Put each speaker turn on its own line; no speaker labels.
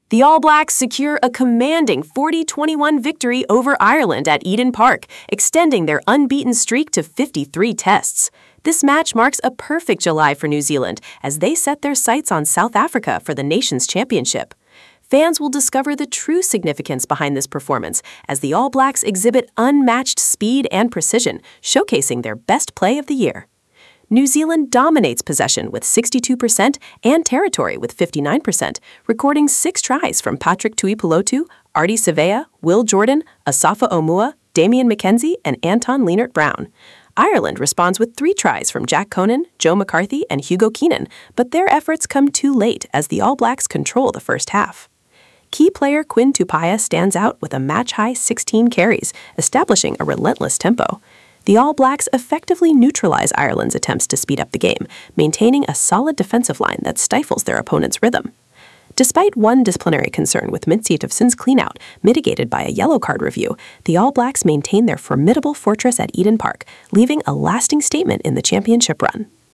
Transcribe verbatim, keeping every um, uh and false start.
The All Blacks secure a commanding forty twenty-one victory over Ireland at Eden Park, extending their unbeaten streak to fifty-three tests. This match marks a perfect July for New Zealand as they set their sights on South Africa for the Nations Championship. Fans will discover the true significance behind this performance as the All Blacks exhibit unmatched speed and precision, showcasing their best play of the year. New Zealand dominates possession with sixty-two percent and territory with fifty-nine percent, recording six tries from Patrick Tuipulotu, Ardie Savea, Will Jordan, Asafa Omua, Damian McKenzie, and Anton Lienert-Brown. Ireland responds with three tries from Jack Conan, Joe McCarthy, and Hugo Keenan, but their efforts come too late as the All Blacks control the first half. Key player Quinn Tupaia stands out with a match-high sixteen carries, establishing a relentless tempo. The All Blacks effectively neutralize Ireland's attempts to speed up the game, maintaining a solid defensive line that stifles their opponent's rhythm. Despite one disciplinary concern with Mintzy Tafson's cleanout, mitigated by a yellow card review, the All Blacks maintain their formidable fortress at Eden Park, leaving a lasting statement in the championship run.